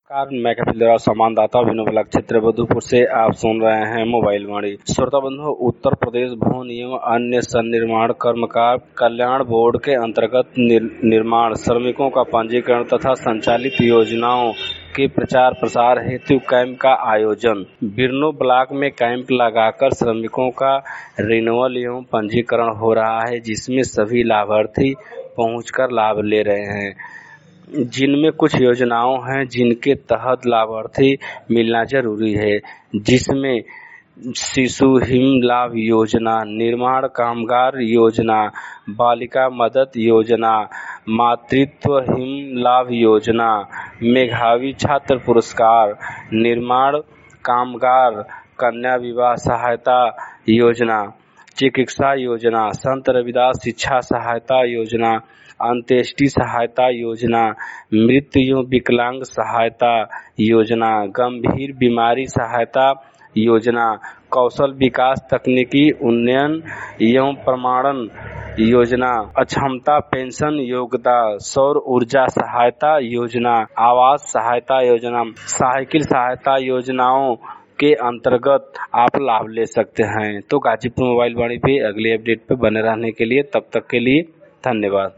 Car मैं कपिल द्वारा संवाददाता विनोद ब्लॉक क्षेत्र बधुपुर से आप सुन रहे हैं मोबाइल वाणी। श्रोता बंधु, उत्तर प्रदेश भवन एवं अन्य सन्निर्माण कर्मकार कल्याण बोर्ड के अंतर्गत निर्माण श्रमिकों का पंजीकरण तथा संचालित योजनाओं के प्रचार प्रसार हेतु कैंप का आयोजन। बिरनो ब्लॉक में कैंप लगाकर श्रमिकों का रिन्यूअल एवं पंजीकरण हो रहा है, जिसमें सभी लाभार्थी पहुंचकर लाभ ले रहे हैं। जिनमें कुछ योजनाओं हैं जिनके तहत लाभार्थी मिलना जरूरी है, जिसमें शिशु हिम लाभ योजना, निर्माण कामगार योजना, बालिका मदद योजना, मातृत्व हिम लाभ योजना, मेधावी छात्र पुरस्कार, निर्माण कामगार कन्या विवाह सहायता योजना, चिकित्सा योजना, संत रविदास शिक्षा सहायता योजना, अंत्येष्टि सहायता योजना, मृत एवं विकलांग सहायता योजना, गंभीर बीमारी सहायता योजना, कौशल विकास तकनीकी उन्नयन एवं प्रमाणन योजना, अक्षमता पेंशन योग्यता, सौर ऊर्जा सहायता योजना, आवास सहायता योजना, साइकिल सहायता योजनाओं के अंतर्गत आप लाभ ले सकते हैं। तो गाजीपुर मोबाइल वाणी पे अगले अपडेट पे बने रहने के लिए तब तक के लिए धन्यवाद।